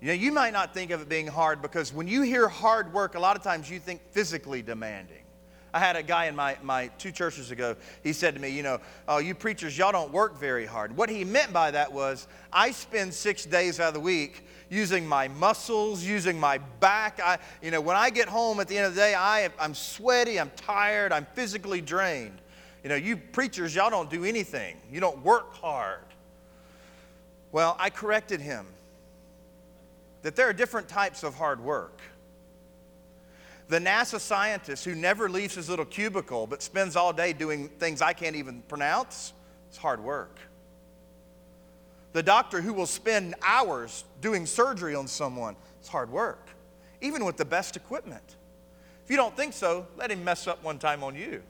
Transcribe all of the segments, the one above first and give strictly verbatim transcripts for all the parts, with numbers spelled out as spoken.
You know, you might not think of it being hard because when you hear hard work, a lot of times you think physically demanding. I had a guy in my, my two churches ago, he said to me, you know, oh, you preachers, y'all don't work very hard. What he meant by that was, I spend six days out of the week using my muscles, using my back. I, you know, when I get home at the end of the day, I, I'm sweaty, I'm tired, I'm physically drained. You know, you preachers, y'all don't do anything. You don't work hard. Well, I corrected him that there are different types of hard work. The NASA scientist who never leaves his little cubicle but spends all day doing things I can't even pronounce, it's hard work. The doctor who will spend hours doing surgery on someone, it's hard work, even with the best equipment. If you don't think so, let him mess up one time on you.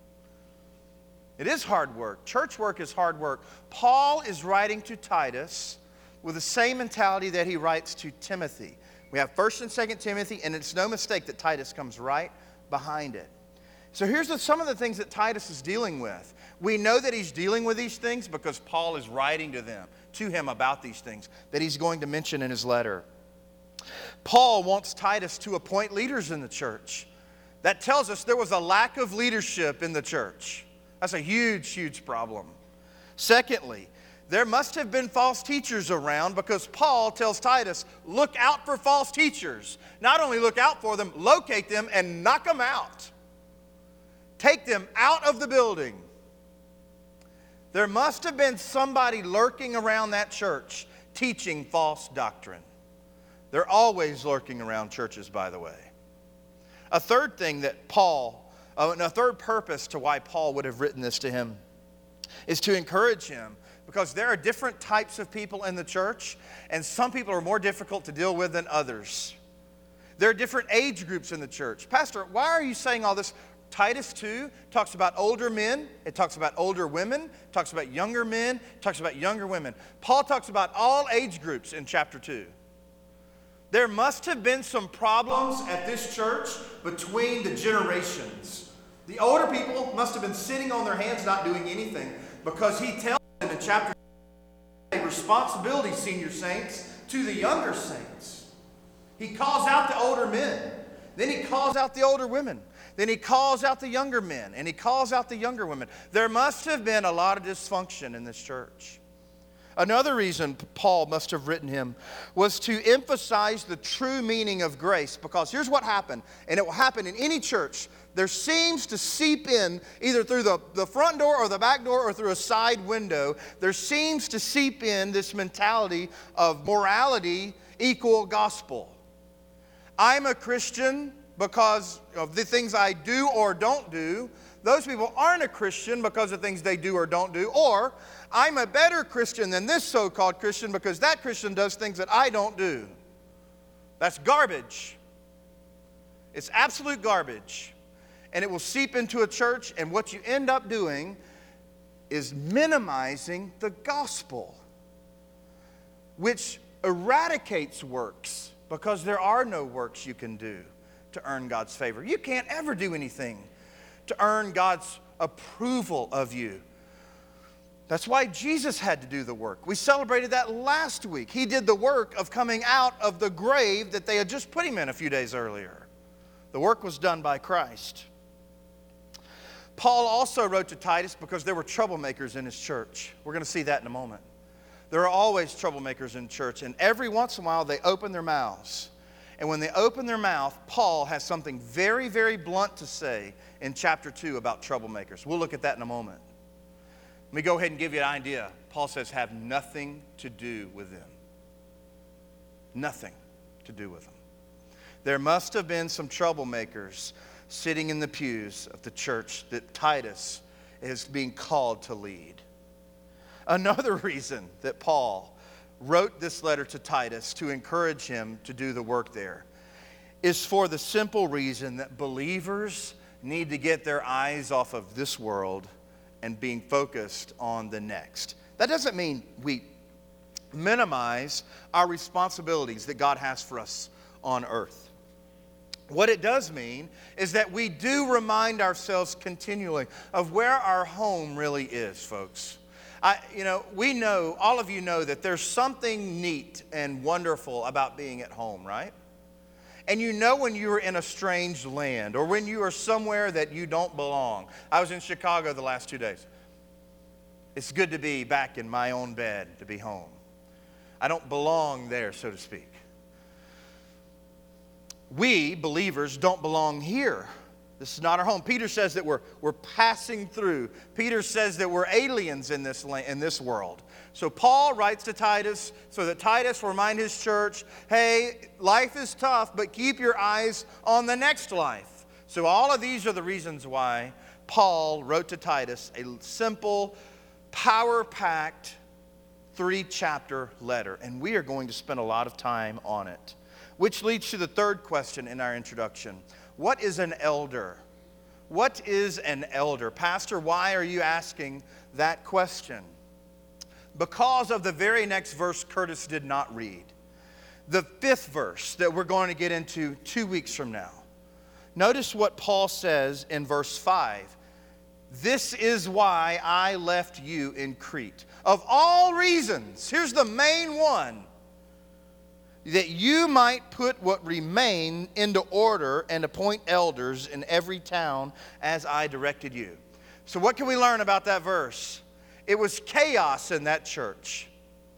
It is hard work. Church work is hard work. Paul is writing to Titus with the same mentality that he writes to Timothy. We have First and Second Timothy, and it's no mistake that Titus comes right behind it. So here's the, some of the things that Titus is dealing with. We know that he's dealing with these things because Paul is writing to them, to him about these things that he's going to mention in his letter. Paul wants Titus to appoint leaders in the church. That tells us there was a lack of leadership in the church. That's a huge, huge problem. Secondly, there must have been false teachers around because Paul tells Titus, look out for false teachers. Not only look out for them, locate them and knock them out. Take them out of the building. There must have been somebody lurking around that church teaching false doctrine. They're always lurking around churches, by the way. A third thing that Paul, uh, and a third purpose to why Paul would have written this to him is to encourage him. Because there are different types of people in the church, and some people are more difficult to deal with than others. There are different age groups in the church. Pastor, why are you saying all this? Titus two talks about older men. It talks about older women. It talks about younger men. It talks about younger women. Paul talks about all age groups in chapter two. There must have been some problems at this church between the generations. The older people must have been sitting on their hands not doing anything because he tells in chapter a responsibility, senior saints, to the younger saints. He calls out the older men. Then he calls out the older women. Then he calls out the younger men. And he calls out the younger women. There must have been a lot of dysfunction in this church. Another reason Paul must have written him was to emphasize the true meaning of grace. Because here's what happened, and it will happen in any church. There seems to seep in, either through the, the front door or the back door or through a side window, there seems to seep in this mentality of morality equal gospel. I'm a Christian because of the things I do or don't do. Those people aren't a Christian because of things they do or don't do. Or, I'm a better Christian than this so-called Christian because that Christian does things that I don't do. That's garbage. It's absolute garbage. And it will seep into a church, and what you end up doing is minimizing the gospel, which eradicates works because there are no works you can do to earn God's favor. You can't ever do anything to earn God's approval of you. That's why Jesus had to do the work. We celebrated that last week. He did the work of coming out of the grave that they had just put him in a few days earlier. The work was done by Christ. Paul also wrote to Titus because there were troublemakers in his church. We're going to see that in a moment. There are always troublemakers in church, and every once in a while they open their mouths. And when they open their mouth, Paul has something very, very blunt to say in chapter two about troublemakers. We'll look at that in a moment. Let me go ahead and give you an idea. Paul says, have nothing to do with them. Nothing to do with them. There must have been some troublemakers sitting in the pews of the church that Titus is being called to lead. Another reason that Paul wrote this letter to Titus to encourage him to do the work there is for the simple reason that believers need to get their eyes off of this world and being focused on the next. That doesn't mean we minimize our responsibilities that God has for us on earth. What it does mean is that we do remind ourselves continually of where our home really is, folks. I, you know, we know, all of you know that there's something neat and wonderful about being at home, right? And you know when you are in a strange land or when you are somewhere that you don't belong. I was in Chicago the last two days. It's good to be back in my own bed, to be home. I don't belong there, so to speak. We, believers, don't belong here. This is not our home. Peter says that we're, we're passing through. Peter says that we're aliens in this, in this world. So Paul writes to Titus so that Titus will remind his church, hey, life is tough, but keep your eyes on the next life. So all of these are the reasons why Paul wrote to Titus a simple, power-packed, three-chapter letter. And we are going to spend a lot of time on it. Which leads to the third question in our introduction. What is an elder? What is an elder? Pastor, why are you asking that question? Because of the very next verse Curtis did not read. The fifth verse that we're going to get into two weeks from now. Notice what Paul says in verse five. This is why I left you in Crete. Of all reasons, here's the main one. That you might put what remain into order and appoint elders in every town as I directed you. So what can we learn about that verse? It was chaos in that church.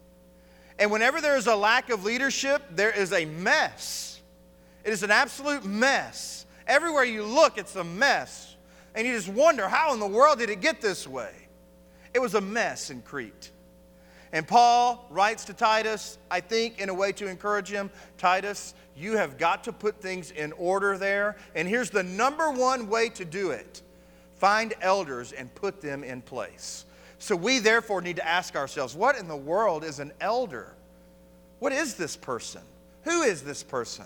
And whenever there is a lack of leadership, there is a mess. It is an absolute mess. Everywhere you look, it's a mess. And you just wonder, how in the world did it get this way? It was a mess in Crete. And Paul writes to Titus, I think, in a way to encourage him, Titus, you have got to put things in order there. And here's the number one way to do it. Find elders and put them in place. So we therefore need to ask ourselves, what in the world is an elder? What is this person? Who is this person?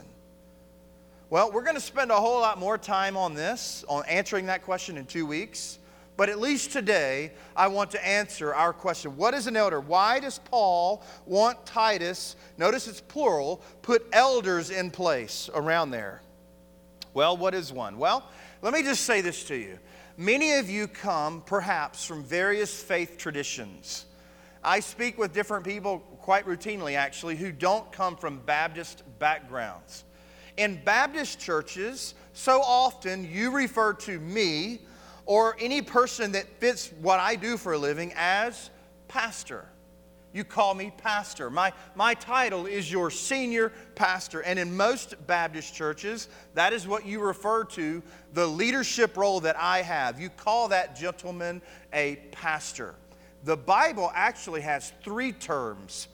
Well, we're going to spend a whole lot more time on this, on answering that question in two weeks. But at least today, I want to answer our question. What is an elder? Why does Paul want Titus, notice it's plural, put elders in place around there? Well, what is one? Well, let me just say this to you. Many of you come, perhaps, from various faith traditions. I speak with different people quite routinely, actually, who don't come from Baptist backgrounds. In Baptist churches, so often you refer to me or any person that fits what I do for a living as pastor. You call me pastor. My, my title is your senior pastor. And in most Baptist churches, that is what you refer to, the leadership role that I have. You call that gentleman a pastor. The Bible actually has three terms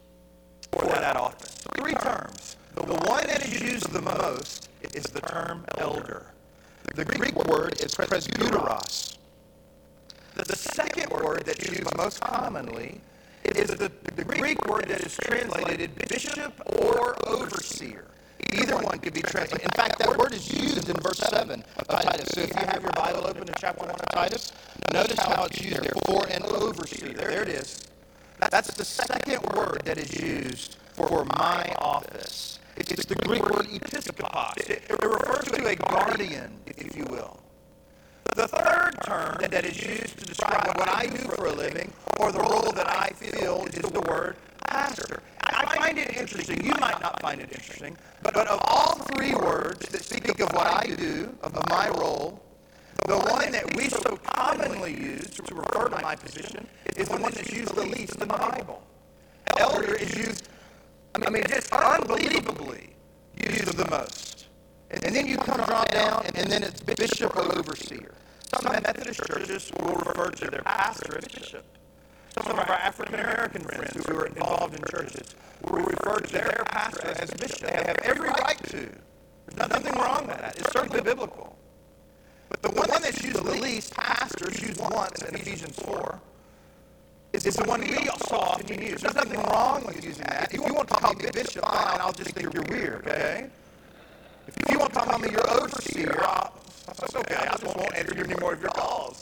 for that office. Three terms. The one that is used the most is the term elder. The Greek word is presbyteros. The second word that's used most commonly is the, the Greek word that is translated bishop or overseer. Either one could be translated. In fact, that word is used in verse seven of Titus. So if you have your Bible open to chapter one of Titus, notice how it's used there. For an overseer. There it is. That's the second word that is used for my office. It's the Greek word episkopos. It, it refers to a guardian, if you will. The third term that is used to describe what I do for a living, or the role that I feel, is the word pastor. I find it interesting. You might not find it interesting, but, but of all three words that speak of what I do, of my role, the one that we so commonly use to refer to my position is the one that's used the least in the Bible. Elder is used, I mean, just unbelievably used the most. And, and then you come drop down, and, and then it's bishop or overseer. Some Methodist churches will refer to their pastor as bishop. Some of our African-American friends who are involved in churches will refer to their pastor as bishop. They have every right to. There's nothing wrong with that. It's certainly biblical. But the one that's used the least, pastor, is used once in Ephesians four, is the one we so often use. There's nothing wrong with using that. If you want to call me bishop, fine, I'll just think you're weird, okay? If you want to call me your overseer, I'll, that's okay. I just won't enter any more of your calls.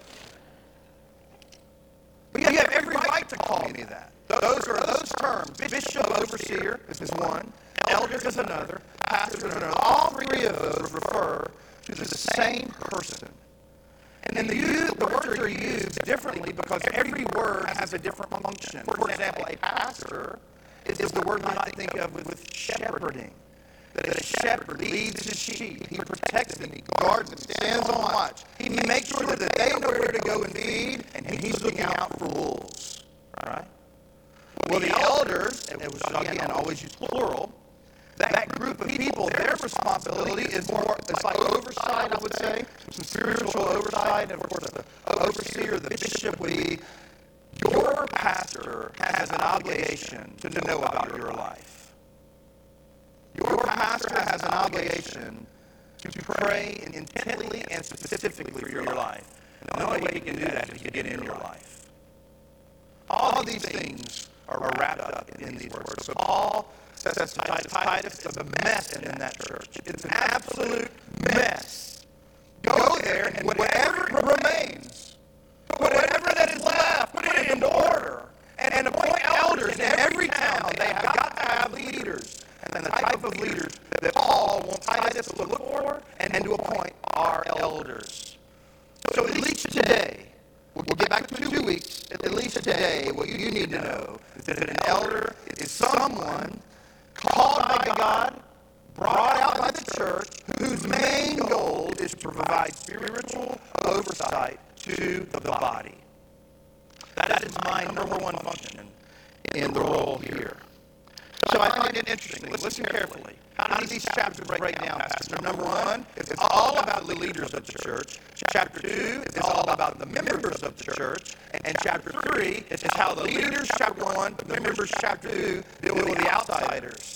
But you have every right to call me that. Those are those terms. Bishop, overseer is one. Elder is another. Pastor is another. All three of those refer to the same person. And the, use, the words are used differently because every word has a different function. For example, a pastor is, is the word you might think of with, with shepherding. That a shepherd leads his sheep. He protects them. He guards them. Stands on watch. He makes sure that they know where to go and feed, and he's looking out for wolves. All right? Well, the elders, it was again always used plural, that group of people, their responsibility is more, it's like oversight, I would say, some spiritual oversight, and of course the overseer, the bishop would be, your pastor has an obligation to know about your life. Your pastor has an obligation to pray intently and specifically for your life. And the only way he can do that is to get in your life. All of these things are wrapped up in these words. So Paul says to Titus, it's a mess in that church. It's an absolute mess. Go there and whatever remains, whatever that is left, put it into order. And, and appoint elders in every town. They have got to have leaders. And the type of leaders that Paul wants Titus to look for and, and to appoint are elders. So at least today, we'll get back to two weeks, at least today, what you need to know is that an elder is someone called by God, brought out by the church, whose main goal is to provide spiritual oversight to the body. That is my number one function in the role here. So I find it interesting. Listen carefully. How do these chapters break down, Pastor? Number one, it's all about the leaders of the church. Chapter two is all about the members of the church. And chapter three is how the leaders, chapter one, the members, chapter two, deal with the outsiders.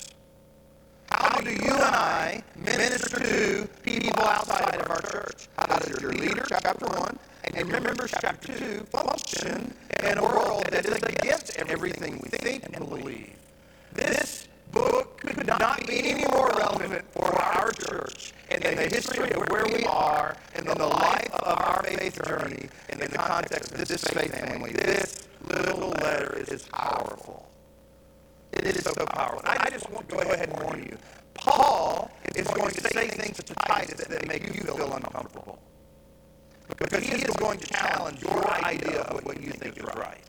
How do you and I minister to people outside of our church? How does your leader, chapter one, and your members, chapter two, function in a world that is against everything we think and believe? This book could not be any more relevant for our church in the history of where we are, in the life of our faith journey, and in the context of this faith family. This little letter is powerful. It is so powerful. I just want to go ahead and warn you. Paul is going to say things to Titus that make you feel uncomfortable. Because he is going to challenge your idea of what you think is right.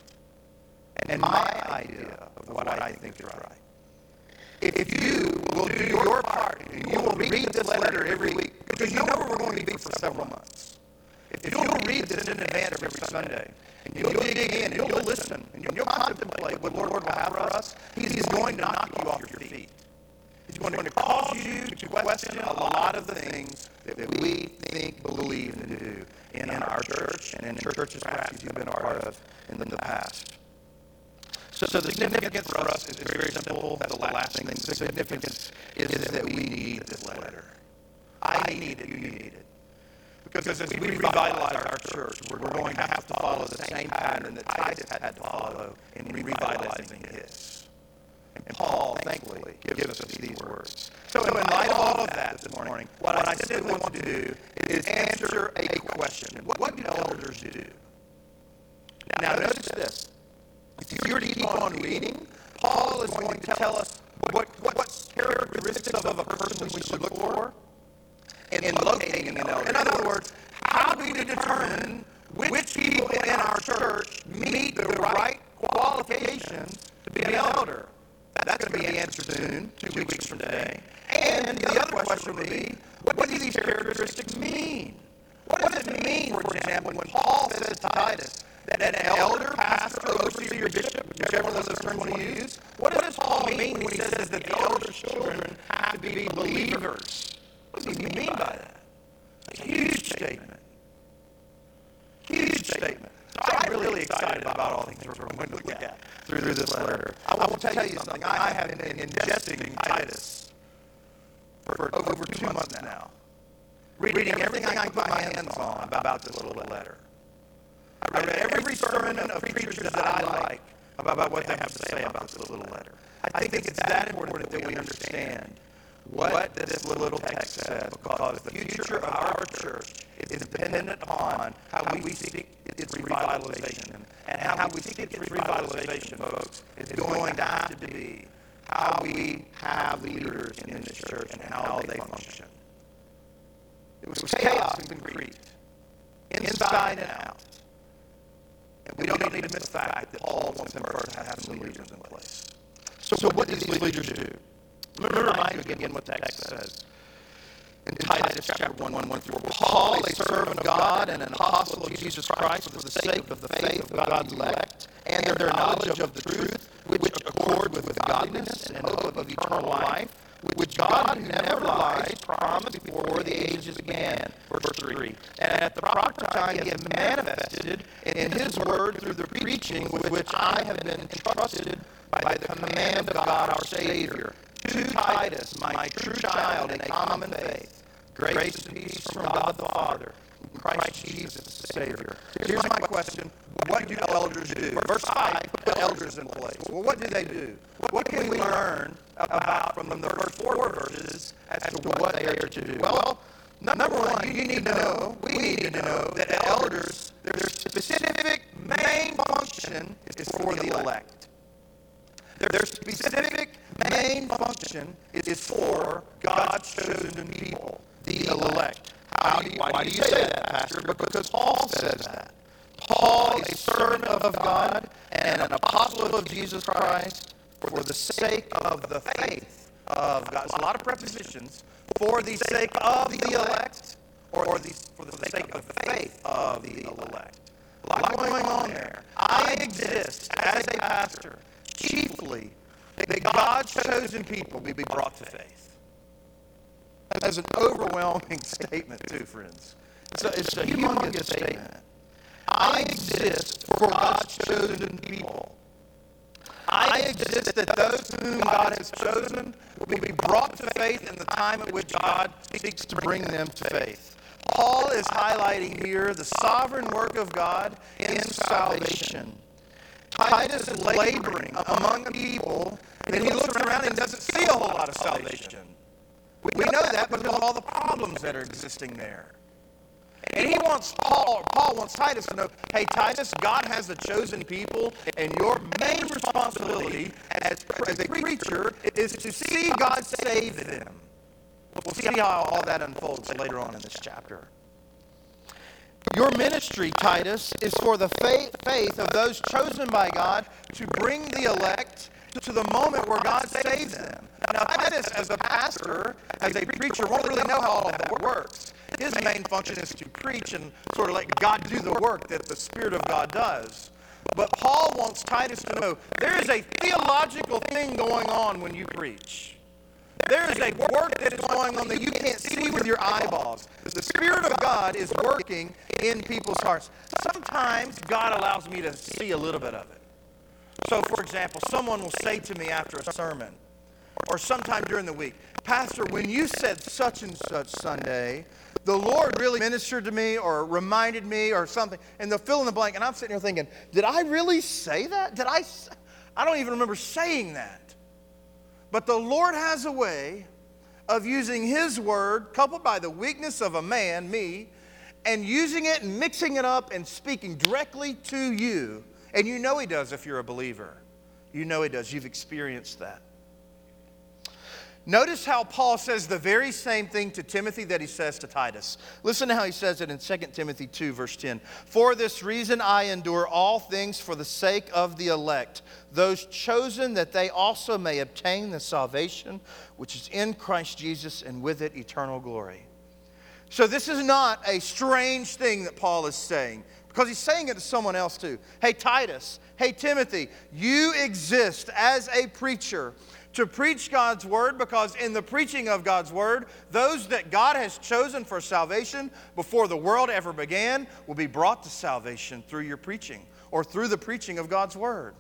And my idea of what I think is right. If you will do your part, and you will read this letter every week, because you know where we're going to be for several months. If you'll read this in advance every Sunday, and you'll dig in, and you'll listen, and you'll contemplate what the Lord will have for us, He's going to knock you off your feet. He's going to cause you to question a lot of the things that we think, believe, and do in our church and in churches perhaps you've been a part of in the past. So, so the significance for us is very simple. That's the last thing. The significance is that we need this letter. I need it. You need it. Because as we revitalize our church, we're going to have to follow the same pattern that Titus had to follow in revitalizing his. And Paul, thankfully, gives us these words. So in light of all of that this morning, what I simply want to do is answer a question. What do elders do? Now notice this. If you're to keep on reading, Paul is going to tell us what, what, what characteristics of a person we should look for in, in locating an elder. In other words, how do we determine which people in our church meet the right qualifications to be an elder? That's going to be answered soon, two weeks from today. And the other question would be, what do these characteristics mean? What does it mean, for example, when Paul says to Titus, that an elder, pastor, overseer, bishop, whichever one of those terms you want to use, what does Paul mean when he says that the elder's children have to be believers? What does he mean by that? It's a huge statement. Huge statement. So I'm really excited about all the things we're going to look at through this letter. I will tell you something. I have been ingesting Titus for over two months now, reading everything I can put my hands on about this little letter. I read every sermon of preachers that I like about what they have to say about this little letter. I think it's that important that we understand what this little text says, because the future of our church is dependent upon how we seek its revitalization. And how we seek its revitalization, folks, is going to have to be how we have leaders in this church and how they function. It was chaos in Crete. inside and out. And we don't need to miss the fact that Paul wants them first to have some leaders in place. So, so what do these leaders do? Let me remind you again what the text says. In Titus chapter one, one, one through four, Paul, a servant of God and an apostle of Jesus Christ, for the sake of the faith of God's elect, and their knowledge of the truth, which accord with godliness and hope of eternal life, which God, who never lies, promised before the ages began. Verse three. And at the proper time he has manifested in his word through the preaching with which I have been entrusted by the command of God our Savior. To Titus, my true child in a common faith, grace and peace from God the Father, and Christ Jesus the Savior. Here's my question. What do elders do? Verse five, put elders in place. Well, what do they do? What can we learn about from the first four verses as to what they are to do? Well, number one, you need to know, we need to know that elders, their specific main function is for the elect. Their specific main function is for God's chosen people, the elect. How do you, why do you say that, Pastor? Because Paul says that. Paul, a servant of God and an apostle of Jesus Christ, for the sake of the faith of God. There's a lot of prepositions. For the sake of the elect, or the, for the sake of the faith of the elect. A lot going on there. I exist as a pastor chiefly that God's chosen people be brought to faith. That's an overwhelming statement too, friends. It's a, it's a humongous statement. I exist for God's chosen people. I exist that those whom God has chosen will be brought to faith in the time at which God seeks to bring them to faith. Paul is highlighting here the sovereign work of God in salvation. Titus is laboring among people, and he looks around and doesn't see a whole lot of salvation. We know that because of all the problems that are existing there. And he wants Paul, Paul wants Titus to know, hey, Titus, God has a chosen people, and your main responsibility as, as a preacher is to see God save them. We'll see how all that unfolds later on in this chapter. Your ministry, Titus, is for the faith, faith of those chosen by God to bring the elect to the moment where God saves them. Now, Titus, as a pastor, as a preacher, won't really know how all of that works. His main function is to preach and sort of let God do the work that the Spirit of God does. But Paul wants Titus to know there is a theological thing going on when you preach. There is a work that is going on that you can't see with your eyeballs. The Spirit of God is working in people's hearts. Sometimes God allows me to see a little bit of it. So, for example, someone will say to me after a sermon, or sometime during the week, Pastor, when you said such and such Sunday, the Lord really ministered to me or reminded me or something, and they'll fill in the blank, and I'm sitting here thinking, did I really say that? Did I? I don't even remember saying that. But the Lord has a way of using His word, coupled by the weakness of a man, me, and using it and mixing it up and speaking directly to you. And you know He does if you're a believer. You know He does. You've experienced that. Notice how Paul says the very same thing to Timothy that he says to Titus. Listen to how he says it in Second Timothy two, verse ten. For this reason I endure all things for the sake of the elect, those chosen that they also may obtain the salvation which is in Christ Jesus, and with it eternal glory. So this is not a strange thing that Paul is saying, because he's saying it to someone else too. Hey, Titus, hey, Timothy, you exist as a preacher to preach God's word, because in the preaching of God's word, those that God has chosen for salvation before the world ever began will be brought to salvation through your preaching or through the preaching of God's word.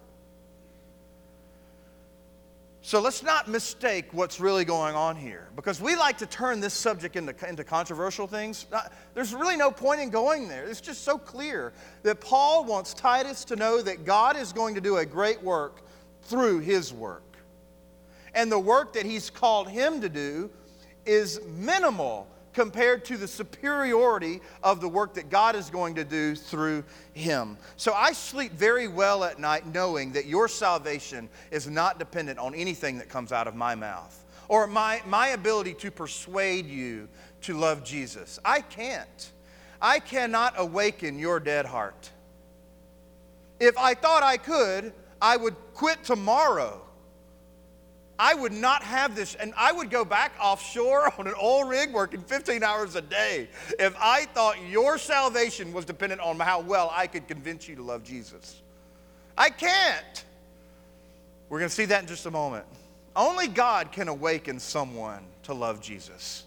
So let's not mistake what's really going on here, because we like to turn this subject into, into controversial things. There's really no point in going there. It's just so clear that Paul wants Titus to know that God is going to do a great work through his work. And the work that he's called him to do is minimal compared to the superiority of the work that God is going to do through him. So I sleep very well at night knowing that your salvation is not dependent on anything that comes out of my mouth or my, my ability to persuade you to love Jesus. I can't. I cannot awaken your dead heart. If I thought I could, I would quit tomorrow. I would not have this, and I would go back offshore on an oil rig working fifteen hours a day if I thought your salvation was dependent on how well I could convince you to love Jesus. I can't. We're going to see that in just a moment. Only God can awaken someone to love Jesus.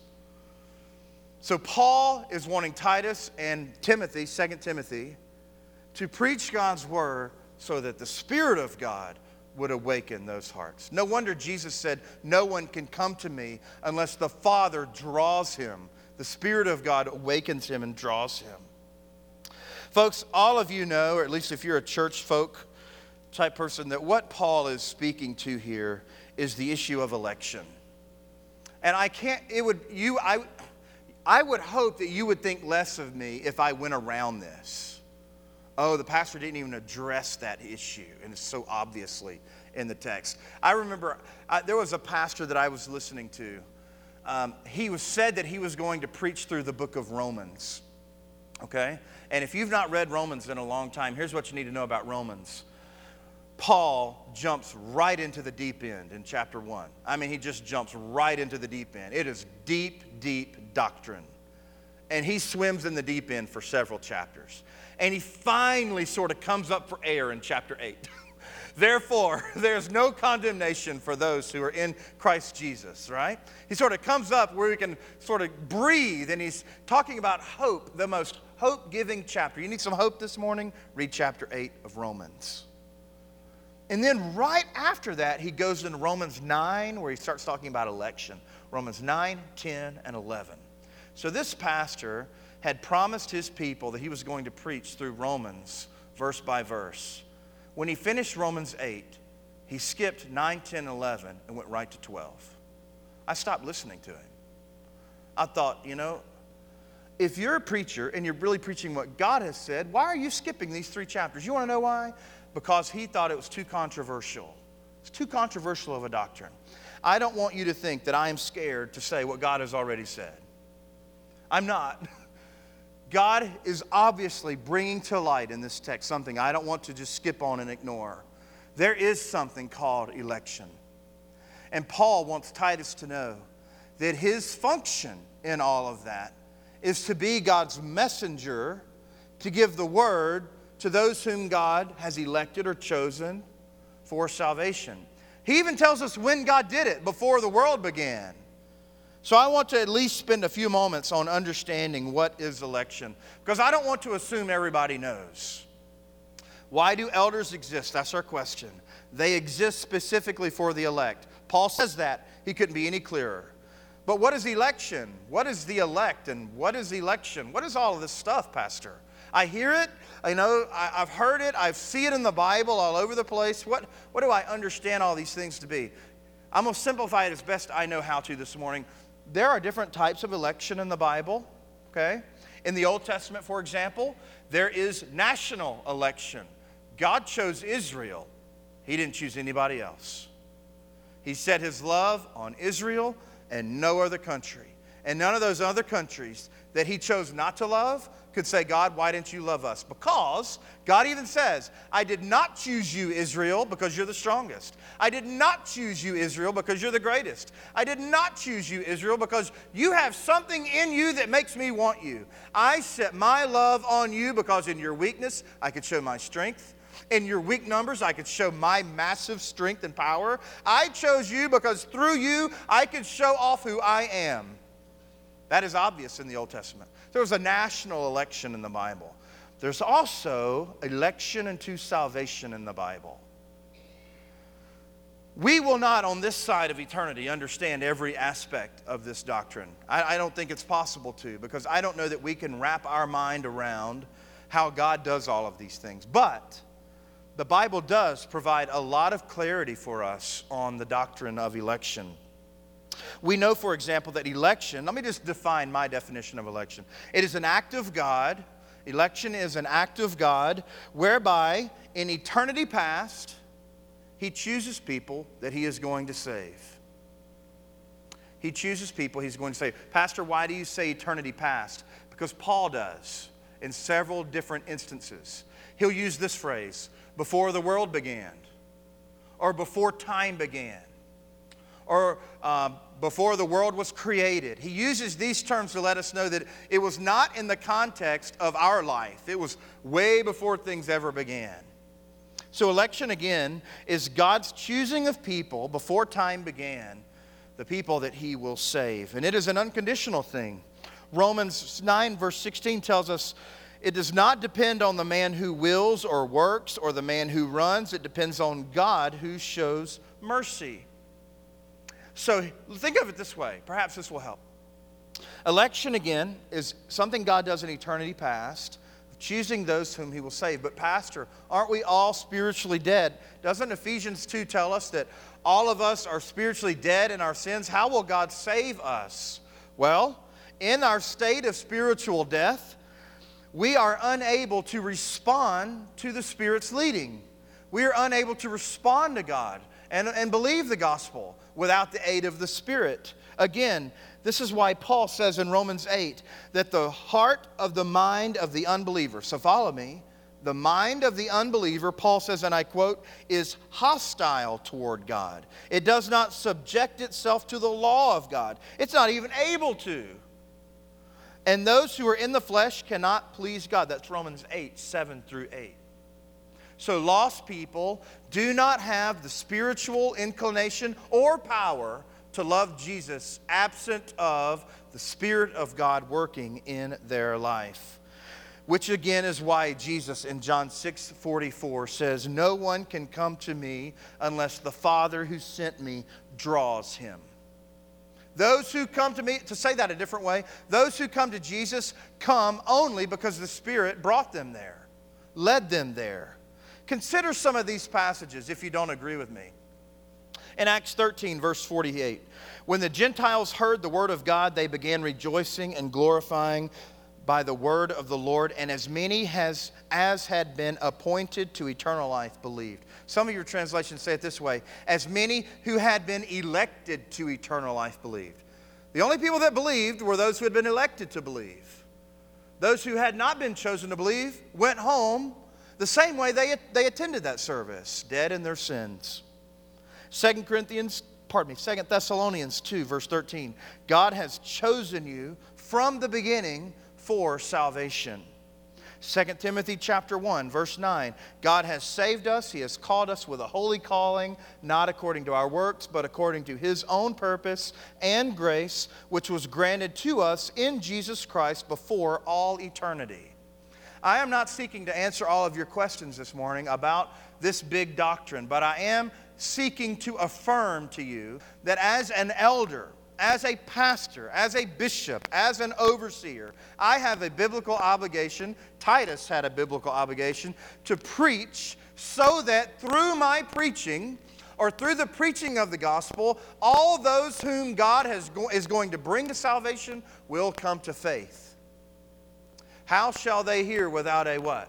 So Paul is wanting Titus and Timothy, Second Timothy, to preach God's word so that the Spirit of God would awaken those hearts. No wonder Jesus said, no one can come to me unless the Father draws him. The Spirit of God awakens him and draws him. Folks, all of you know, or at least if you're a church folk type person, that what Paul is speaking to here is the issue of election. And I can't, it would, you, I, I would hope that you would think less of me if I went around this. Oh, the pastor didn't even address that issue, and it's so obviously in the text. I remember I, there was a pastor that I was listening to. Um, he was said that he was going to preach through the book of Romans, okay? And if you've not read Romans in a long time, here's what you need to know about Romans. Paul jumps right into the deep end in chapter one. I mean, he just jumps right into the deep end. It is deep, deep doctrine. And he swims in the deep end for several chapters. And he finally sort of comes up for air in chapter eight. Therefore, there's no condemnation for those who are in Christ Jesus, right? He sort of comes up where we can sort of breathe, and he's talking about hope, the most hope-giving chapter. You need some hope this morning? Read chapter eight of Romans. And then right after that, he goes into Romans nine, where he starts talking about election. Romans nine, ten, and eleven. So this pastor had promised his people that he was going to preach through Romans verse by verse. When he finished Romans eight, he skipped nine, ten, eleven and went right to twelve. I stopped listening to him. I thought, you know, if you're a preacher and you're really preaching what God has said, why are you skipping these three chapters? You want to know why? Because he thought it was too controversial. It's too controversial of a doctrine. I don't want you to think that I am scared to say what God has already said. I'm not. God is obviously bringing to light in this text something I don't want to just skip on and ignore. There is something called election. And Paul wants Titus to know that his function in all of that is to be God's messenger to give the word to those whom God has elected or chosen for salvation. He even tells us when God did it, before the world began. So I want to at least spend a few moments on understanding what is election, because I don't want to assume everybody knows. Why do elders exist? That's our question. They exist specifically for the elect. Paul says that. He couldn't be any clearer. But what is election? What is the elect? And what is election? What is all of this stuff, Pastor? I hear it. I know. I, I've heard it. I see it in the Bible all over the place. What, what do I understand all these things to be? I'm going to simplify it as best I know how to this morning. There are different types of election in the Bible, okay? In the Old Testament, for example, there is national election. God chose Israel. He didn't choose anybody else. He set his love on Israel and no other country. And none of those other countries that he chose not to love could say, God, why didn't you love us? Because God even says, I did not choose you, Israel, because you're the strongest. I did not choose you, Israel, because you're the greatest. I did not choose you, Israel, because you have something in you that makes me want you. I set my love on you because in your weakness, I could show my strength. In your weak numbers, I could show my massive strength and power. I chose you because through you, I could show off who I am. That is obvious in the Old Testament. There was a national election in the Bible. There's also election into salvation in the Bible. We will not, on this side of eternity, understand every aspect of this doctrine. I, I don't think it's possible to, because I don't know that we can wrap our mind around how God does all of these things. But the Bible does provide a lot of clarity for us on the doctrine of election. We know, for example, that election, let me just define my definition of election. It is an act of God. Election is an act of God whereby in eternity past, he chooses people that he is going to save. He chooses people he's going to save. Pastor, why do you say eternity past? because Paul does in several different instances. He'll use this phrase, before the world began, or before time began, or uh, before the world was created. He uses these terms to let us know that it was not in the context of our life. It was way before things ever began. So election, again, is God's choosing of people before time began, the people that He will save. And it is an unconditional thing. Romans nine verse sixteen tells us, it does not depend on the man who wills or works or the man who runs. It depends on God who shows mercy. So think of it this way. Perhaps this will help. Election, again, is something God does in eternity past, choosing those whom He will save. But Pastor, aren't we all spiritually dead? Doesn't Ephesians two tell us that all of us are spiritually dead in our sins? How will God save us? Well, in our state of spiritual death, we are unable to respond to the Spirit's leading. We are unable to respond to God and, and believe the gospel without the aid of the Spirit. Again, this is why Paul says in Romans eight that the heart of the mind of the unbeliever, so follow me, the mind of the unbeliever, Paul says, and I quote, is hostile toward God. It does not subject itself to the law of God. It's not even able to. And those who are in the flesh cannot please God. That's Romans eight, seven through eight. So lost people do not have the spiritual inclination or power to love Jesus absent of the Spirit of God working in their life. Which again is why Jesus in John six forty-four says, no one can come to me unless the Father who sent me draws him. Those who come to me, to say that a different way, those who come to Jesus come only because the Spirit brought them there, led them there. Consider some of these passages if you don't agree with me. In Acts thirteen, verse forty-eight, when the Gentiles heard the word of God, they began rejoicing and glorifying by the word of the Lord, and as many as, as had been appointed to eternal life believed. Some of your translations say it this way, as many who had been elected to eternal life believed. The only people that believed were those who had been elected to believe. Those who had not been chosen to believe went home the same way they, they attended that service, dead in their sins. Second Corinthians, pardon me, Second Thessalonians two, verse thirteen. God has chosen you from the beginning for salvation. Second Timothy chapter one, verse nine. God has saved us. He has called us with a holy calling, not according to our works, but according to His own purpose and grace, which was granted to us in Jesus Christ before all eternity. I am not seeking to answer all of your questions this morning about this big doctrine, but I am seeking to affirm to you that as an elder, as a pastor, as a bishop, as an overseer, I have a biblical obligation, Titus had a biblical obligation, to preach so that through my preaching, or through the preaching of the gospel, all those whom God has go- is going to bring to salvation will come to faith. How shall they hear without a what?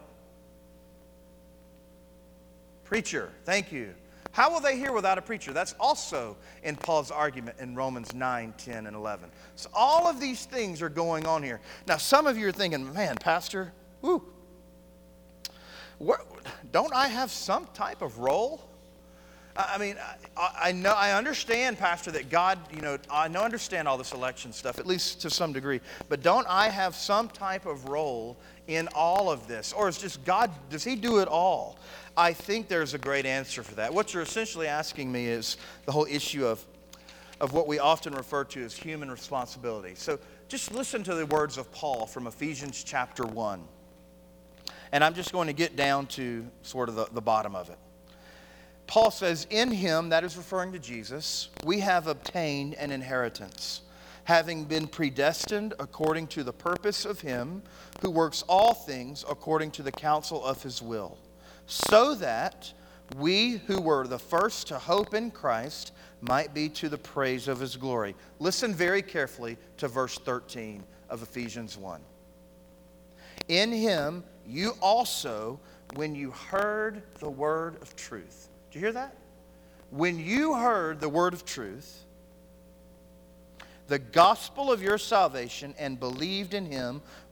Preacher. Thank you. How will they hear without a preacher? That's also in Paul's argument in Romans nine, ten, and eleven. So all of these things are going on here. Now, some of you are thinking, man, Pastor, whoo, what, don't I have some type of role? I mean, I, I know, I understand, Pastor, that God, you know, I know, understand all this election stuff, at least to some degree. But don't I have some type of role in all of this? Or is just God, does He do it all? I think there's a great answer for that. What you're essentially asking me is the whole issue of, of what we often refer to as human responsibility. So just listen to the words of Paul from Ephesians chapter one. And I'm just going to get down to sort of the, the bottom of it. Paul says, in Him, that is referring to Jesus, we have obtained an inheritance, having been predestined according to the purpose of Him who works all things according to the counsel of His will, so that we who were the first to hope in Christ might be to the praise of His glory. Listen very carefully to verse thirteen of Ephesians one. In Him you also, when you heard the word of truth. Did you hear that? When you heard the word of truth, the gospel of your salvation, and believed in Him,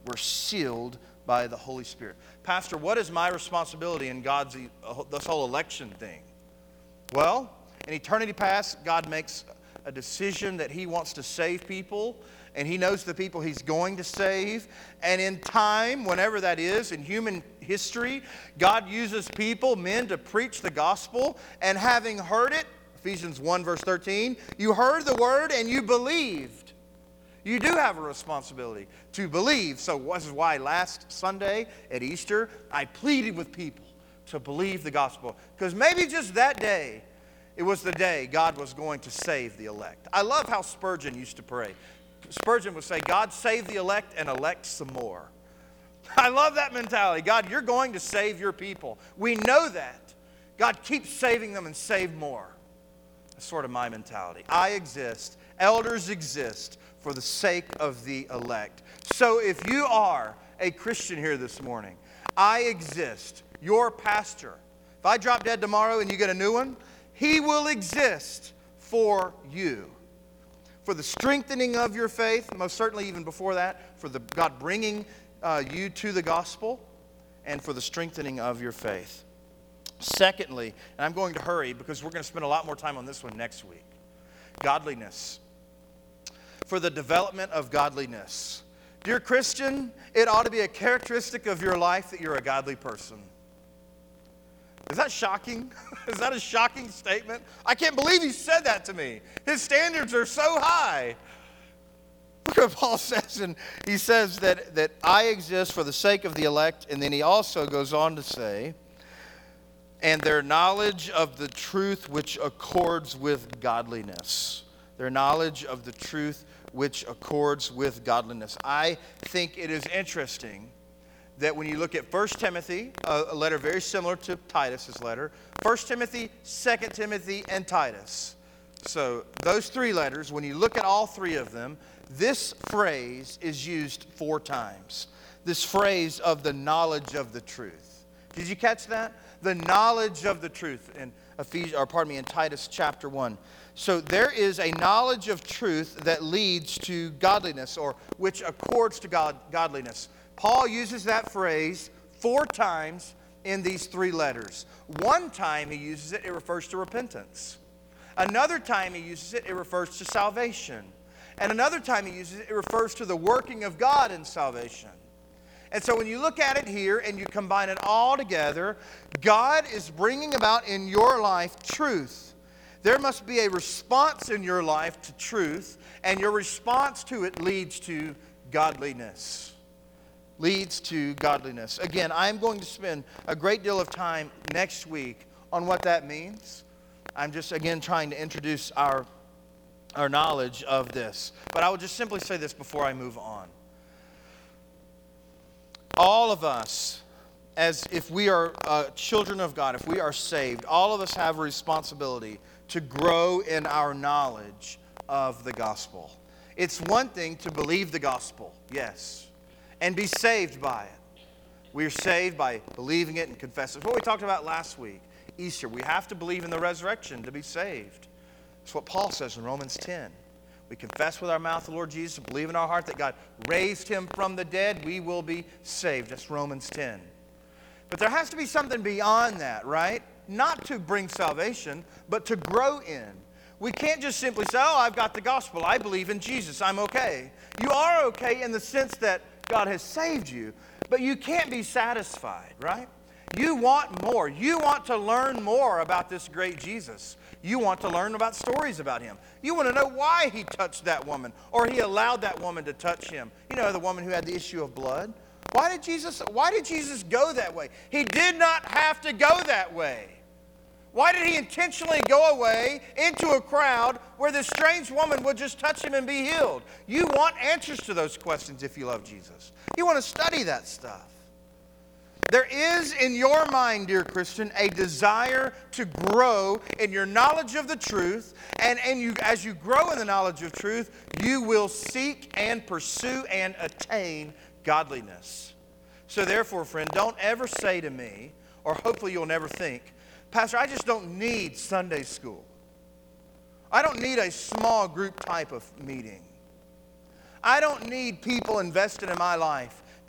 We're sealed by the Holy Spirit. Pastor, what is my responsibility in God's, this whole election thing? Well, in eternity past, God makes a decision that He wants to save people, and He knows the people He's going to save. And in time, whenever that is, in human history, God uses people, men, to preach the gospel, and having heard it, Ephesians one verse thirteen, you heard the word and you believed. You do have a responsibility to believe. So this is why last Sunday at Easter, I pleaded with people to believe the gospel. Because maybe just that day, it was the day God was going to save the elect. I love how Spurgeon used to pray. Spurgeon would say, God, save the elect and elect some more. I love that mentality. God, you're going to save your people. We know that. God, keep saving them and save more. That's sort of my mentality. I exist. Elders exist for the sake of the elect. So if you are a Christian here this morning, I exist, your pastor. If I drop dead tomorrow and you get a new one, he will exist for you. For the strengthening of your faith, most certainly even before that, for the God bringing uh, you to the gospel, and for the strengthening of your faith. Secondly, and I'm going to hurry because we're going to spend a lot more time on this one next week, godliness. For the development of godliness. Dear Christian, it ought to be a characteristic of your life that you're a godly person. Is that shocking? Is that a shocking statement? I can't believe he said that to me. His standards are so high. Look at what Paul says, and he says that, that I exist for the sake of the elect, and then he also goes on to say, and their knowledge of the truth which accords with godliness. Their knowledge of the truth which accords with godliness. I think it is interesting that when you look at First Timothy, a letter very similar to Titus's letter, First Timothy, Second Timothy, and Titus. So those three letters, when you look at all three of them, this phrase is used four times. This phrase of the knowledge of the truth. Did you catch that? The knowledge of the truth in Ephesians, or pardon me, in Titus chapter one. So there is a knowledge of truth that leads to godliness, or which accords to God, godliness. Paul uses that phrase four times in these three letters. One time he uses it, it refers to repentance. Another time he uses it, it refers to salvation. And another time he uses it, it refers to the working of God in salvation. And so when you look at it here and you combine it all together, God is bringing about in your life truth. There must be a response in your life to truth, and your response to it leads to godliness. Leads to godliness. Again, I'm going to spend a great deal of time next week on what that means. I'm just, again, trying to introduce our, our knowledge of this. But I will just simply say this before I move on. All of us, as if we are uh, children of God, if we are saved, all of us have a responsibility to grow in our knowledge of the gospel. It's one thing to believe the gospel, yes, and be saved by it. We're saved by believing it and confessing. It's what we talked about last week, Easter. We have to believe in the resurrection to be saved. That's what Paul says in Romans ten. We confess with our mouth the Lord Jesus, believe in our heart that God raised him from the dead, we will be saved. That's Romans ten. But there has to be something beyond that, right? Not to bring salvation, but to grow in. We can't just simply say, oh, I've got the gospel. I believe in Jesus. I'm okay. You are okay in the sense that God has saved you, but you can't be satisfied, right? You want more. You want to learn more about this great Jesus. You want to learn about stories about him. You want to know why he touched that woman, or he allowed that woman to touch him. You know, the woman who had the issue of blood. Why did Jesus, why did Jesus go that way? He did not have to go that way. Why did he intentionally go away into a crowd where this strange woman would just touch him and be healed? You want answers to those questions if you love Jesus. You want to study that stuff. There is in your mind, dear Christian, a desire to grow in your knowledge of the truth. And, and you, as you grow in the knowledge of truth, you will seek and pursue and attain godliness. So therefore, friend, don't ever say to me, or hopefully you'll never think, Pastor, I just don't need Sunday school. I don't need a small group type of meeting. I don't need people invested in my life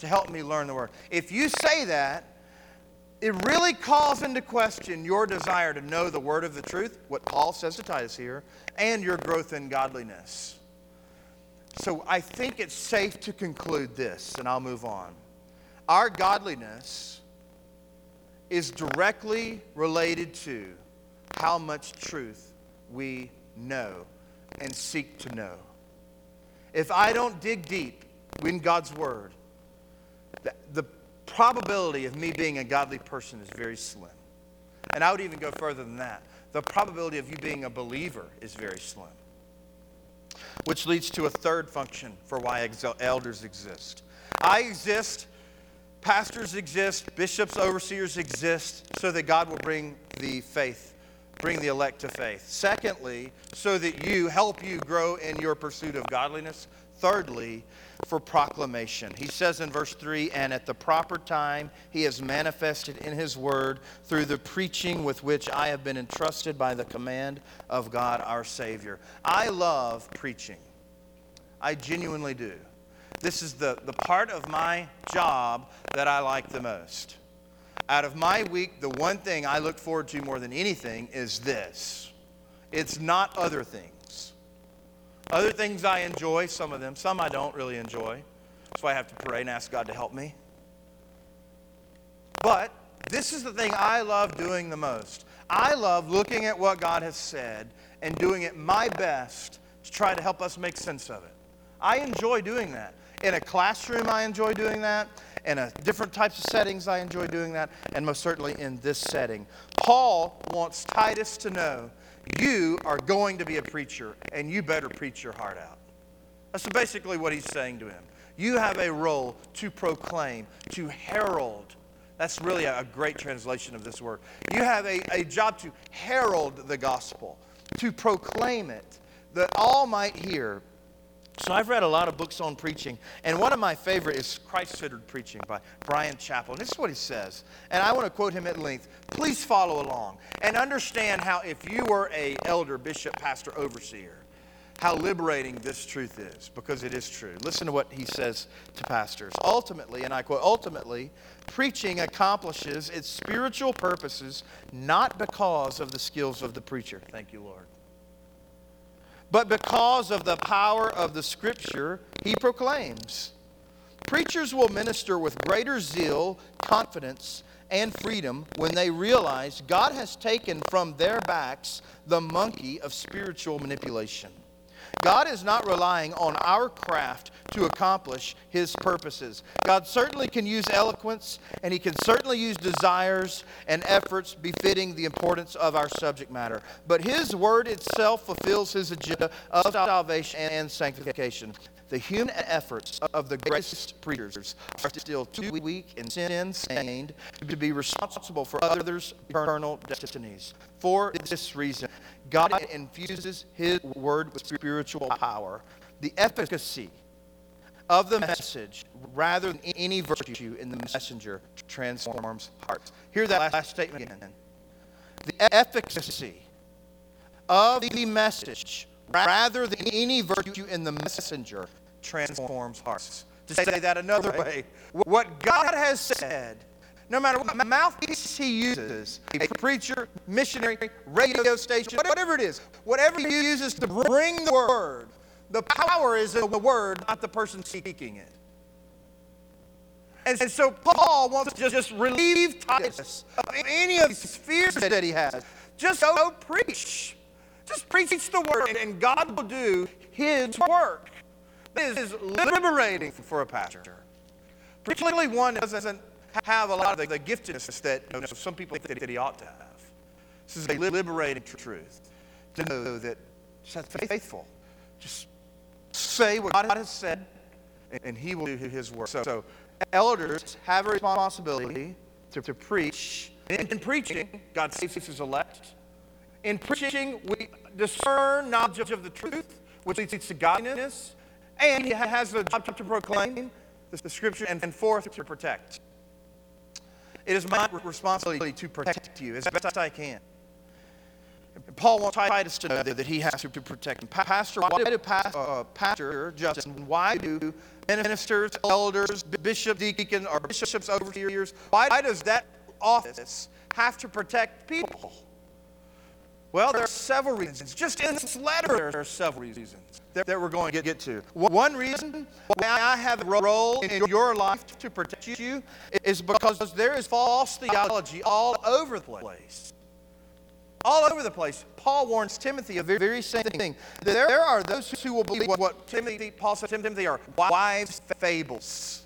to help me learn the word. If you say that, it really calls into question your desire to know the word of the truth, what Paul says to Titus here, and your growth in godliness. So I think it's safe to conclude this, and I'll move on. Our godliness is directly related to how much truth we know and seek to know. If I don't dig deep in God's word, the, the probability of me being a godly person is very slim. And I would even go further than that. The probability of you being a believer is very slim. Which leads to a third function for why elders exist. I exist, pastors exist, bishops, overseers exist, so that God will bring the faith, bring the elect to faith. Secondly, so that you, help you grow in your pursuit of godliness. Thirdly, for proclamation. He says in verse three, and at the proper time he has manifested in his word through the preaching with which I have been entrusted by the command of God our Savior. I love preaching. I genuinely do. This is the, the part of my job that I like the most. Out of my week, the one thing I look forward to more than anything is this. It's not other things. Other things I enjoy, some of them. Some I don't really enjoy. That's why I have to pray and ask God to help me. But this is the thing I love doing the most. I love looking at what God has said and doing it my best to try to help us make sense of it. I enjoy doing that. In a classroom, I enjoy doing that. In a different types of settings, I enjoy doing that. And most certainly in this setting. Paul wants Titus to know, you are going to be a preacher, and you better preach your heart out. That's basically what he's saying to him. You have a role to proclaim, to herald. That's really a great translation of this word. You have a, a job to herald the gospel, to proclaim it, that all might hear. So I've read a lot of books on preaching, and one of my favorite is Christ-Centered Preaching by Bryan Chapell. This is what he says, and I want to quote him at length. Please follow along and understand how if you were an elder, bishop, pastor, overseer, how liberating this truth is, because it is true. Listen to what he says to pastors. Ultimately, and I quote, ultimately, preaching accomplishes its spiritual purposes not because of the skills of the preacher. Thank you, Lord. But because of the power of the Scripture he proclaims. Preachers will minister with greater zeal, confidence, and freedom when they realize God has taken from their backs the monkey of spiritual manipulation. God is not relying on our craft to accomplish his purposes. God certainly can use eloquence, and he can certainly use desires and efforts befitting the importance of our subject matter. But his word itself fulfills his agenda of salvation and sanctification. The human efforts of the greatest preachers are still too weak and sin-stained to be responsible for others' eternal destinies. For this reason, God infuses his word with spiritual power. The efficacy of the message, rather than any virtue in the messenger, transforms hearts. Hear that last statement again. The efficacy of the message, rather than any virtue in the messenger, transforms hearts. To say that another way, what God has said, no matter what mouthpiece he uses, a preacher, missionary, radio station, whatever it is, whatever he uses to bring the word, the power is in the word, not the person speaking it. And, and so Paul wants to just relieve Titus of any of these fears that he has. Just go preach. Just preach the word, and God will do his work. This is liberating for a pastor. Particularly one that doesn't have a lot of the giftedness that you know, some people think that he ought to have. This is a liberating truth. To know that just faithful. Just say what God has said, and he will do his work. So, so elders have a responsibility to, to preach. In, in preaching, God saves his elect. In preaching, we discern knowledge of the truth, which leads to godliness. And he has the job to proclaim the Scripture, and, and fourth, to protect. It is my responsibility to protect you as best I can. Paul wants Titus to know that he has to protect him. Pastor, why do past, uh, Pastor Justin, why do ministers, elders, bishops, deacons, or bishops, overseers, why does that office have to protect people? Well, there are several reasons. Just in this letter, there are several reasons that, that we're going to get to. One reason why I have a role in your life to protect you is because there is false theology all over the place. All over the place. Paul warns Timothy of the very same thing. There, there are those who will believe what, what Timothy, Paul said to Timothy are wives' fables.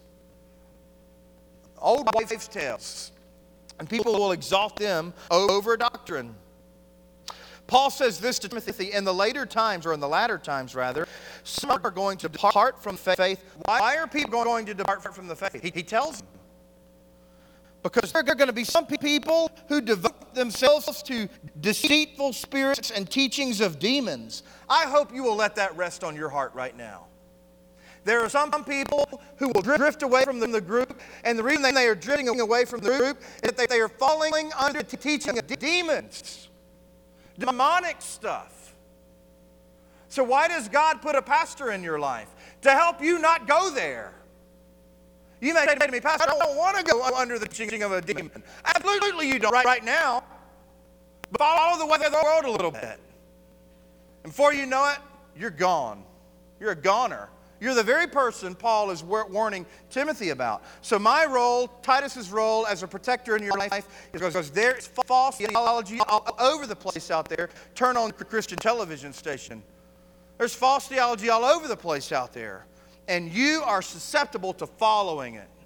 Old wives' tales. And people will exalt them over doctrine. Paul says this to Timothy, in the later times, or in the latter times rather, some are going to depart from faith. Why are people going to depart from the faith? He, he tells them. Because there are going to be some people who devote themselves to deceitful spirits and teachings of demons. I hope you will let that rest on your heart right now. There are some people who will drift away from the group, and the reason they are drifting away from the group is that they are falling under the teaching of demons, demonic stuff. So why does God put a pastor in your life? To help you not go there. You may say to me, Pastor, I don't want to go under the teaching of a demon. Absolutely you don't right now. But follow the way of the world a little bit. And before you know it, you're gone. You're a goner. You're the very person Paul is warning Timothy about. So my role, Titus's role as a protector in your life, is because there's false theology all over the place out there. Turn on the Christian television station. There's false theology all over the place out there. And you are susceptible to following it.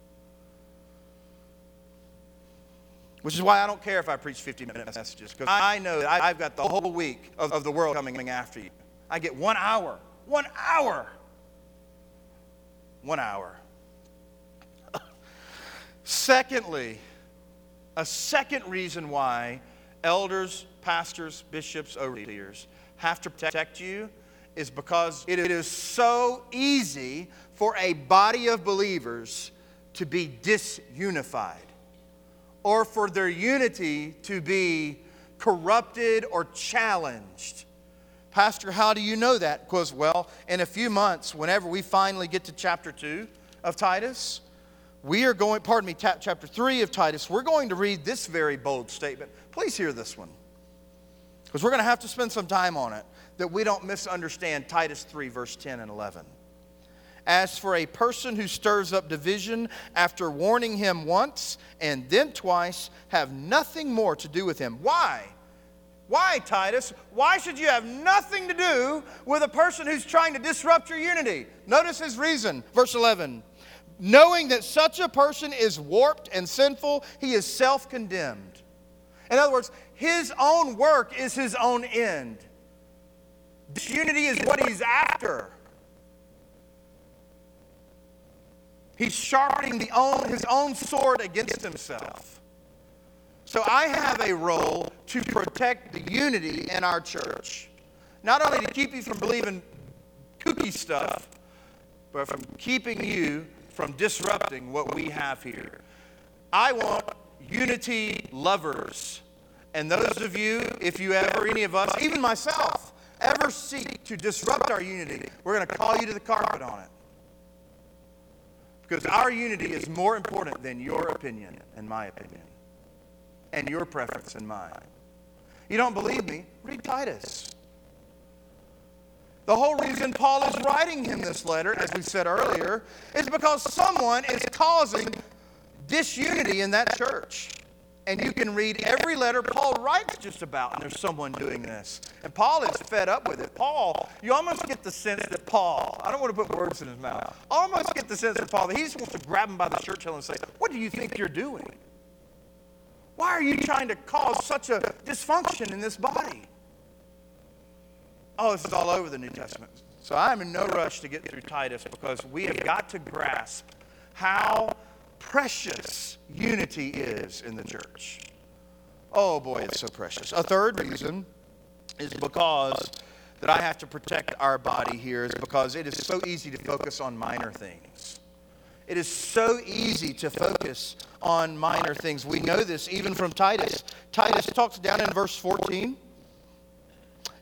Which is why I don't care if I preach fifty-minute messages. Because I know that I've got the whole week of, of the world coming after you. I get one hour. One hour. One hour. Secondly, a second reason why elders, pastors, bishops, overseers have to protect you is because it is so easy for a body of believers to be disunified, or for their unity to be corrupted or challenged. Pastor, how do you know that? Because, well, in a few months, whenever we finally get to chapter two of Titus, we are going, pardon me, chapter three of Titus, we're going to read this very bold statement. Please hear this one, because we're going to have to spend some time on it, that we don't misunderstand Titus three, verse ten and eleven. As for a person who stirs up division after warning him once and then twice, have nothing more to do with him. Why? Why, Titus? Why should you have nothing to do with a person who's trying to disrupt your unity? Notice his reason. Verse eleven. Knowing that such a person is warped and sinful, he is self-condemned. In other words, his own work is his own end. Disunity is what he's after. He's sharpening the own, his own sword against himself. So I have a role to protect the unity in our church. Not only to keep you from believing kooky stuff, but from keeping you from disrupting what we have here. I want unity lovers. And those of you, if you ever, any of us, even myself, ever seek to disrupt our unity, we're going to call you to the carpet on it. Because our unity is more important than your opinion and my opinion, and your preference and mine. You don't believe me? Read Titus. The whole reason Paul is writing him this letter, as we said earlier, is because someone is causing disunity in that church. And you can read every letter Paul writes just about, and there's someone doing this. And Paul is fed up with it. Paul, you almost get the sense that Paul, I don't want to put words in his mouth, almost get the sense that Paul, that he just wants to grab him by the shirt tail and say, what do you think you're doing? Why are you trying to cause such a dysfunction in this body? Oh, this is all over the New Testament. So I'm in no rush to get through Titus, because we have got to grasp how precious unity is in the church. Oh boy, it's so precious. A third reason is because that I have to protect our body here is because it is so easy to focus on minor things. It is so easy to focus on minor things. We know this even from Titus. Titus talks down in verse fourteen.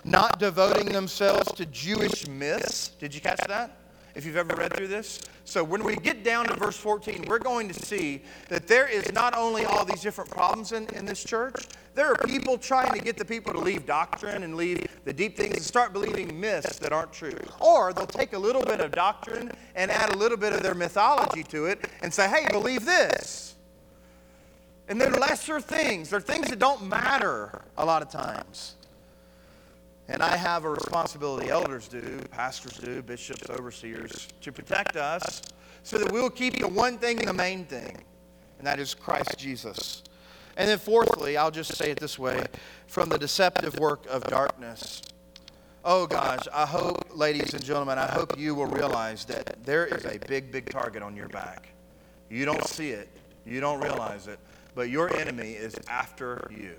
not devoting themselves to Jewish myths. Did you catch that? If you've ever read through this. So when we get down to verse fourteen, we're going to see that there is not only all these different problems in, in this church, there are people trying to get the people to leave doctrine and leave the deep things and start believing myths that aren't true. Or they'll take a little bit of doctrine and add a little bit of their mythology to it and say, hey, believe this. And they're lesser things. They're things that don't matter a lot of times. And I have a responsibility, elders do, pastors do, bishops, overseers, to protect us so that we'll keep the one thing the main thing, and that is Christ Jesus. And then fourthly, I'll just say it this way, from the deceptive work of darkness. Oh gosh, I hope, ladies and gentlemen, I hope you will realize that there is a big, big target on your back. You don't see it, you don't realize it, but your enemy is after you.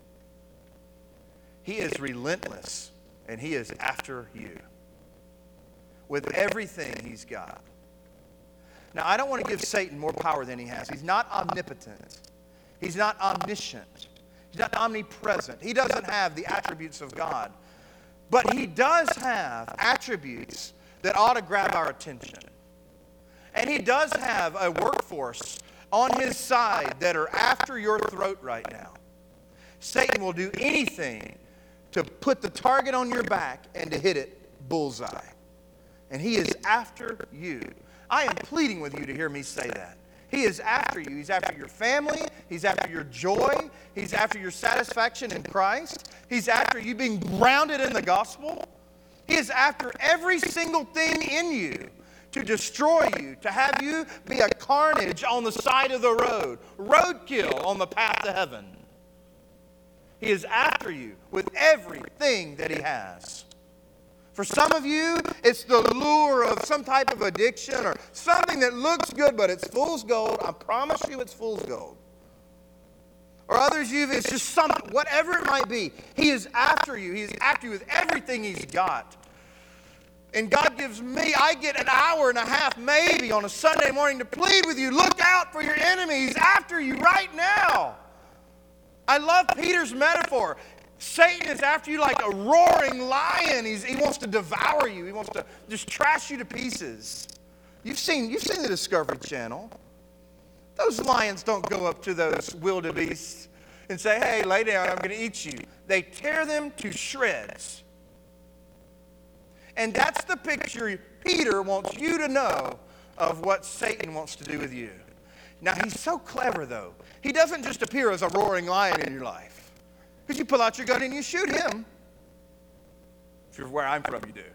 He is relentless, and he is after you with everything he's got. Now, I don't want to give Satan more power than he has. He's not omnipotent. He's not omniscient. He's not omnipresent. He doesn't have the attributes of God. But he does have attributes that ought to grab our attention. And he does have a workforce on his side that are after your throat right now. Satan will do anything to put the target on your back and to hit it bullseye. And he is after you. I am pleading with you to hear me say that. He is after you. He's after your family. He's after your joy. He's after your satisfaction in Christ. He's after you being grounded in the gospel. He is after every single thing in you to destroy you, to have you be a carnage on the side of the road, roadkill on the path to heaven. He is after you with everything that he has. For some of you, it's the lure of some type of addiction or something that looks good, but it's fool's gold. I promise you it's fool's gold. Or others, you it's just something, whatever it might be. He is after you. He is after you with everything he's got. And God gives me, I get an hour and a half maybe on a Sunday morning to plead with you. Look out for your enemy. He's after you right now. I love Peter's metaphor. Satan is after you like a roaring lion. He's, he wants to devour you. He wants to just trash you to pieces. You've seen, you've seen the Discovery Channel. Those lions don't go up to those wildebeests and say, hey, lay down, I'm going to eat you. They tear them to shreds. And that's the picture Peter wants you to know of what Satan wants to do with you. Now, he's so clever, though. He doesn't just appear as a roaring lion in your life. Because you pull out your gun and you shoot him. If you're where I'm from, you do.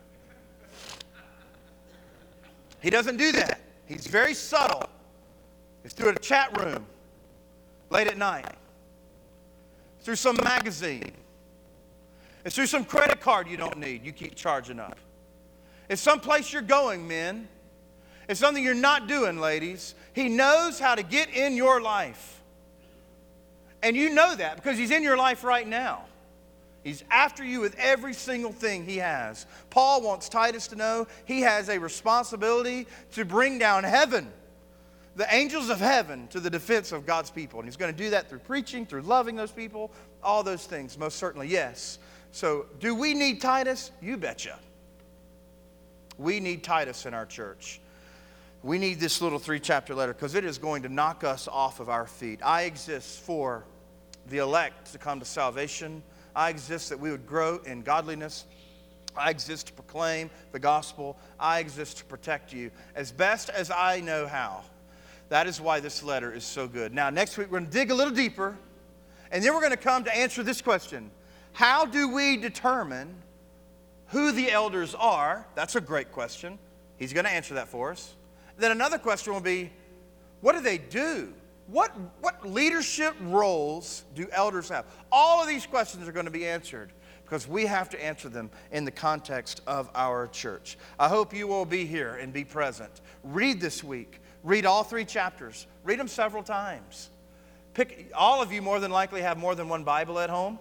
He doesn't do that. He's very subtle. It's through a chat room, late at night. It's through some magazine. It's through some credit card you don't need. You keep charging up. It's someplace you're going, men. It's something you're not doing, ladies. He knows how to get in your life. And you know that because he's in your life right now. He's after you with every single thing he has. Paul wants Titus to know he has a responsibility to bring down heaven, the angels of heaven, to the defense of God's people. And he's going to do that through preaching, through loving those people, all those things, most certainly, yes. So do we need Titus? You betcha. We need Titus in our church. We need this little three-chapter letter because it is going to knock us off of our feet. I exist for the elect to come to salvation. I exist that we would grow in godliness. I exist to proclaim the gospel. I exist to protect you as best as I know how. That is why this letter is so good. Now, next week, we're going to dig a little deeper, and then we're going to come to answer this question. How do we determine who the elders are? That's a great question. He's going to answer that for us. Then another question will be, what do they do? What, what leadership roles do elders have? All of these questions are going to be answered because we have to answer them in the context of our church. I hope you will be here and be present. Read this week. Read all three chapters. Read them several times. Pick, all of you more than likely have more than one Bible at home.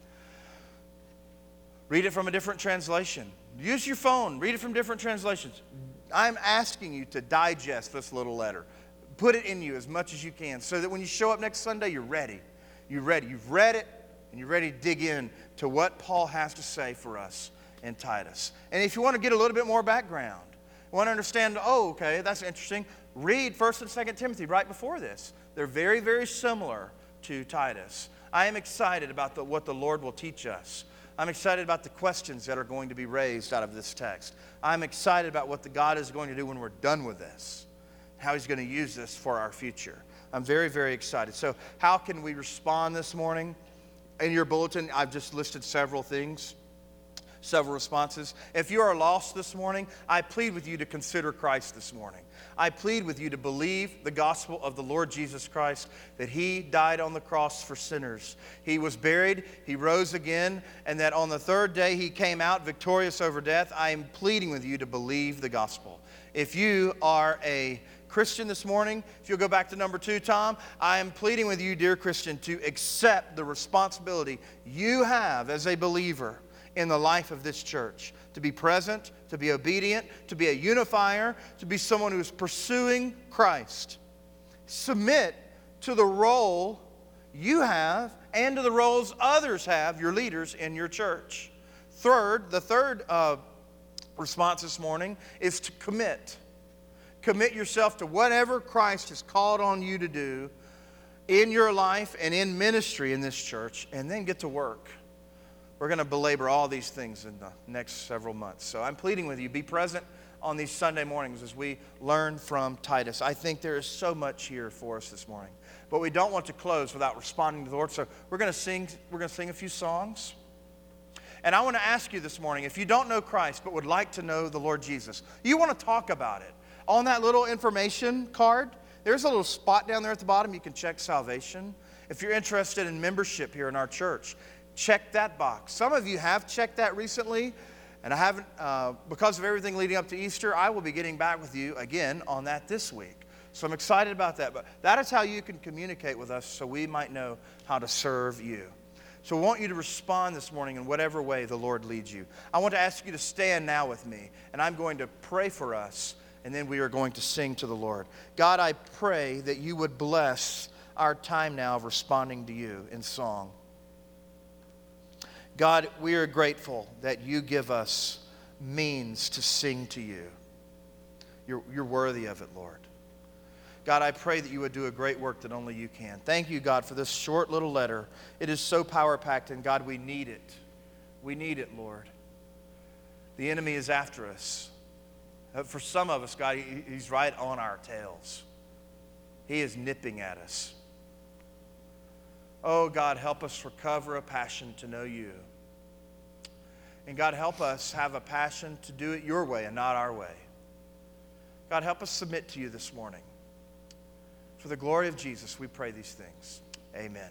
Read it from a different translation. Use your phone. Read it from different translations. I'm asking you to digest this little letter. Put it in you as much as you can so that when you show up next Sunday, you're ready. You're ready. You've read it, and you're ready to dig in to what Paul has to say for us in Titus. And if you want to get a little bit more background, want to understand, oh, okay, that's interesting, read First and Second Timothy right before this. They're very, very similar to Titus. I am excited about the, what the Lord will teach us. I'm excited about the questions that are going to be raised out of this text. I'm excited about what the God is going to do when we're done with this, how He's going to use this for our future. I'm very, very excited. So how can we respond this morning? In your bulletin, I've just listed several things, several responses. If you are lost this morning, I plead with you to consider Christ this morning. I plead with you to believe the gospel of the Lord Jesus Christ, that He died on the cross for sinners. He was buried, He rose again, and that on the third day He came out victorious over death. I am pleading with you to believe the gospel. If you are a Christian this morning, if you'll go back to number two, Tom, I am pleading with you, dear Christian, to accept the responsibility you have as a believer in the life of this church, to be present, to be obedient, to be a unifier, to be someone who is pursuing Christ. Submit to the role you have and to the roles others have, your leaders in your church. Third, the third uh, response this morning is to commit. Commit yourself to whatever Christ has called on you to do in your life and in ministry in this church, and then get to work. We're going to belabor all these things in the next several months. So I'm pleading with you, be present on these Sunday mornings as we learn from Titus. I think there is so much here for us this morning. But we don't want to close without responding to the Lord. So we're going to sing, we're going to sing a few songs. And I want to ask you this morning, if you don't know Christ but would like to know the Lord Jesus, you want to talk about it. On that little information card, there's a little spot down there at the bottom. You can check salvation. If you're interested in membership here in our church, check that box. Some of you have checked that recently, and I haven't, uh, because of everything leading up to Easter, I will be getting back with you again on that this week. So I'm excited about that. But that is how you can communicate with us so we might know how to serve you. So I want you to respond this morning in whatever way the Lord leads you. I want to ask you to stand now with me, and I'm going to pray for us, and then we are going to sing to the Lord. God, I pray that you would bless our time now of responding to you in song. God, we are grateful that you give us means to sing to you. You're, you're worthy of it, Lord. God, I pray that you would do a great work that only you can. Thank you, God, for this short little letter. It is so power-packed, and God, we need it. We need it, Lord. The enemy is after us. For some of us, God, he, he's right on our tails. He is nipping at us. Oh, God, help us recover a passion to know you. And God, help us have a passion to do it your way and not our way. God, help us submit to you this morning. For the glory of Jesus, we pray these things. Amen.